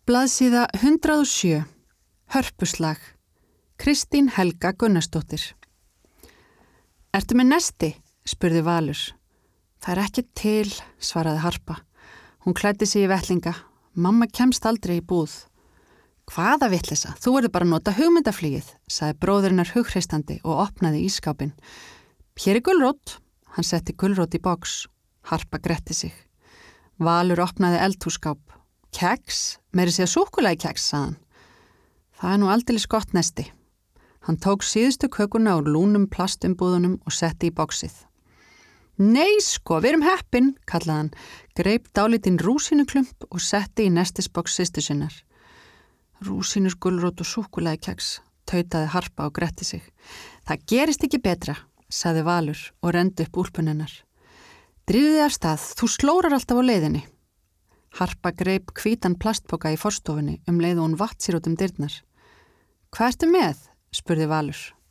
Blaðsíða 107. Hörpuslag. Kristín Helga Gunnarsdóttir. Ertu með nesti? Spurði Valur. Það ekki til, svaraði Harpa. Hún klæddi sig í vettlinga. Mamma kemst aldrei í búð. Hvaða vitleysa? Þú verður bara að nota hugmyndaflýið, sagði bróðurinnar hughristandi og opnaði ískápinn. Hér gulrót. Hann setti gulrót í box. Harpa gretti sig. Valur opnaði eldhússkáp. Keks? Meiri segja súkkulaði keks, sagði hann. Það nú aldeilis gott nesti. Hann tók síðustu kökuna úr lúnum plastumbúðunum og setti í boxið. Nei sko, við erum heppin, kallaði hann, greip dálítinn rúsínuklump og setti í nestisboks systur sinnar. Rúsínur, gulrót og súkkulaði keks, tautaði Harpa og gretti sig. Það gerist ekki betra, sagði Valur og renndi upp úlpun hennar. Drífðu þig af stað, þú slórar alltaf á leiðinni. Harpa greip hvítan plastpoka í forstofunni leið og hún vatt sér út dyrnar. Hvað ertu með? Spurði Valur.